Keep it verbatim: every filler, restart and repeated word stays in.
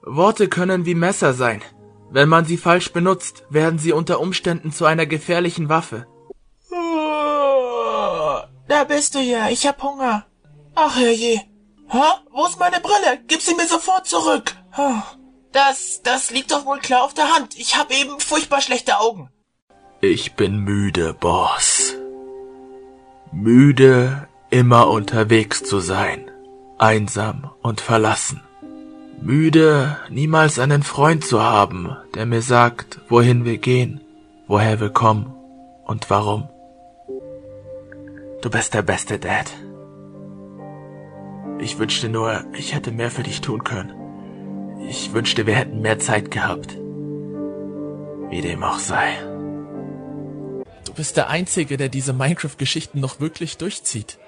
Worte können wie Messer sein. Wenn man sie falsch benutzt, werden sie unter Umständen zu einer gefährlichen Waffe. Oh, da bist du ja, ich hab Hunger. Ach herrje. Hä? Wo ist meine Brille? Gib sie mir sofort zurück. Das, das liegt doch wohl klar auf der Hand. Ich hab eben furchtbar schlechte Augen. Ich bin müde, Boss. Müde, immer unterwegs zu sein. Einsam und verlassen. Müde, niemals einen Freund zu haben, der mir sagt, wohin wir gehen, woher wir kommen und warum. Du bist der beste Dad. Ich wünschte nur, ich hätte mehr für dich tun können. Ich wünschte, wir hätten mehr Zeit gehabt. Wie dem auch sei. Du bist der Einzige, der diese Minecraft-Geschichten noch wirklich durchzieht.